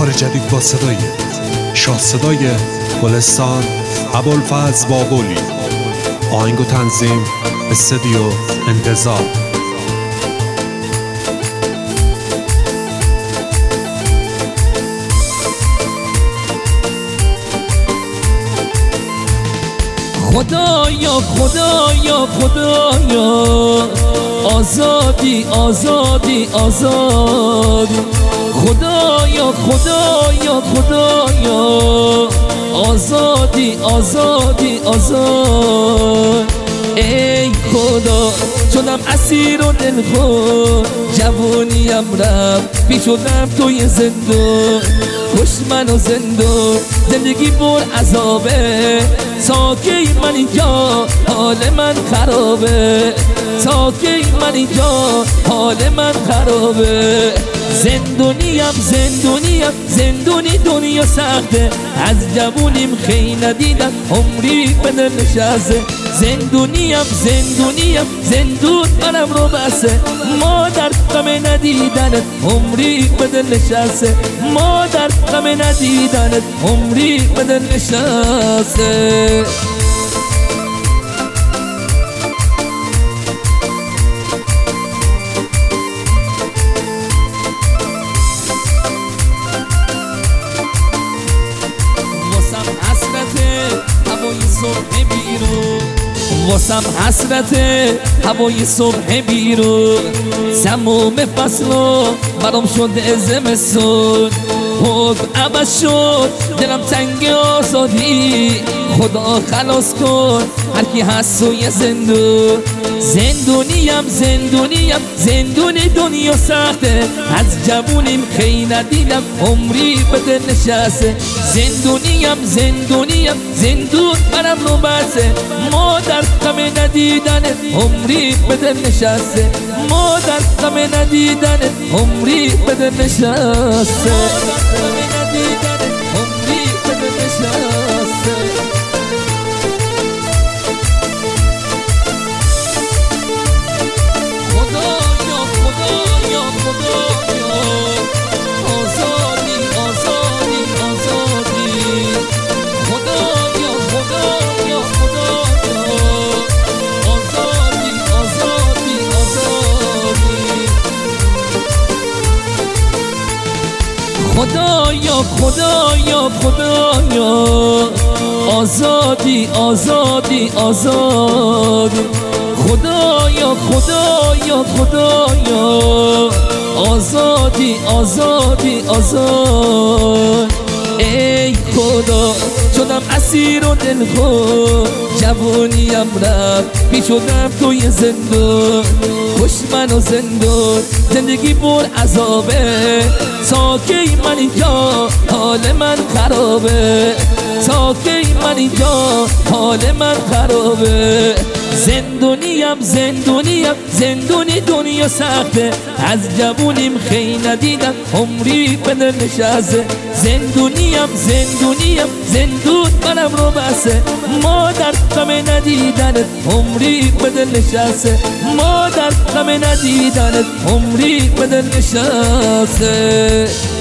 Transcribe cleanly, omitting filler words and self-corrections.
کار جدید با صدای شاه صدای گلستان ابوالفضل بابولی. آهنگ و تنظیم استودیو انتظار. خدایا خدایا خدایا، آزادی آزادی آزادی. خدایا خدایا خدایا، آزادی آزادی آزاد. ای خدا شدم اسیر و دلخور، جوونیم رفت بی شدم توی زندان. کش منو زندان، زندگی پر عذابه. ساکی من اینجا حال من خرابه، ساکی من اینجا حال من خرابه. زندونیم زندونیم زندونی دنیا سخته، از جوونیم خی ندیدم عمری به دل نشسته. زندونیم زندونیم زندون منم رو بسه، مادر غم ندیدنت عمری به دل نشسته. مادر غم ندیدنت عمری به دل نشسته. واسم حسرت هوای صبح بیرون، سموم فصلو برام شده زمستون. حکم عوض شد دلم تنگ آزادی، خدا خلاص کن هر کی هست توی زندون. زندونیم زندونیم زندونی دنیا سخته، از جوونیم خی ندیدم عمری به دل نشسته. زندونیم زندونیم زندون منم رو بسه، مادر غم ندیدنت عمری به دل نشسته. مادر غم ندیدنت عمری به دل نشسته. عمری به دل نشسته. خدایا خدایا خدایا، آزادی آزادی آزادی. خدایا خدایا خدایا، آزادی آزادی آزاد. ای خدا شدم اسیر و دلخور، جوونیم رفت بی شدم توی زندان. کش منو زندان، زندگی پر عذابه. ساکی من اینجا حال من خرابه، ساکی من اینجا حال من خرابه. زندونیم زندونیم زندونی دنیا سخته، از جوونیم خی ندیدم عمری به دل نشسته. زندونیم زندونیم زندون منم رو بسه، مادر غم ندیدنت عمری به دل نشسته. مادر غم ندیدنت عمری به دل نشسته.